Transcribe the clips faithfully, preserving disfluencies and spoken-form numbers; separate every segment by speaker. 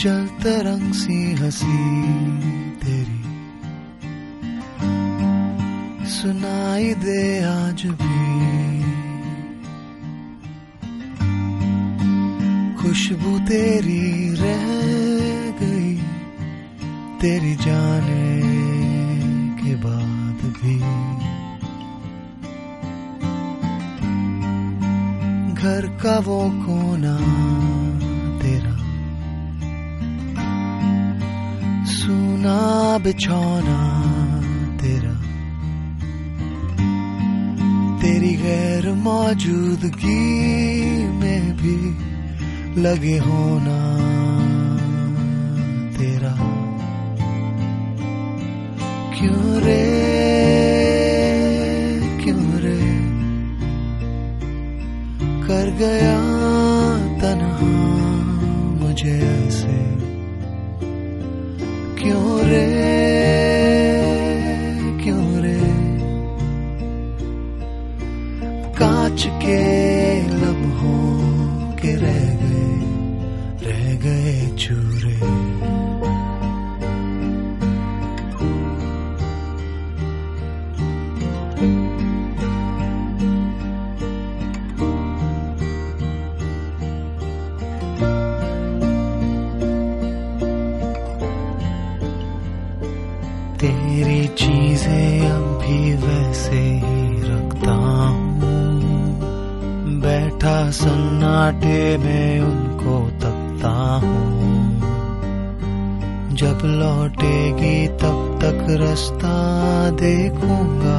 Speaker 1: चल तरंग सी हंसी तेरी सुनाई दे आज भी, खुशबू तेरी रह गई तेरी जाने के बाद भी। घर का वो कोना तेरा, सूना बिछौना तेरा, तेरी गैर मौजूदगी में भी लगे होना तेरा। क्यों रे क्यों रे कर गया तन्हा मुझे ऐसे, क्यों रे क्यों रे कांच के लम्हों के रह गए रह गए चूरे। तेरी चीजें अब भी वैसे ही रखता हूँ, बैठा सन्नाटे में उनको तकता हूँ। जब लौटेगी तब तक रास्ता देखूंगा,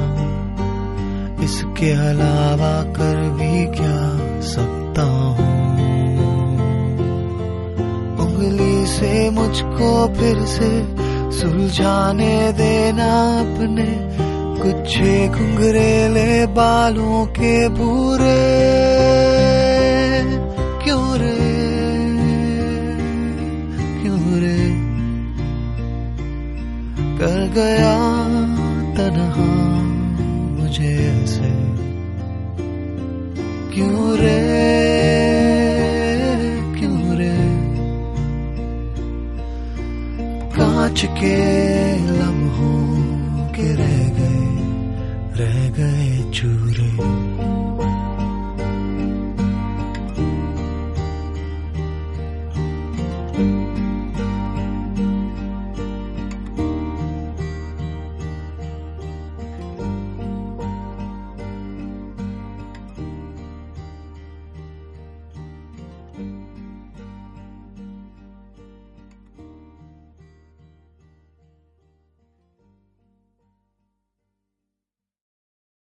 Speaker 1: इसके अलावा कर भी क्या सकता हूँ। उंगली से मुझको फिर से सुलझाने देना अपने कुछ घुंघरेले बालों के बूरे। क्यों रे क्यों रे कर गया तन्हा मुझे ऐसे, क्यों रे क्यों रे कांच के लम्हों के रह गए रह गए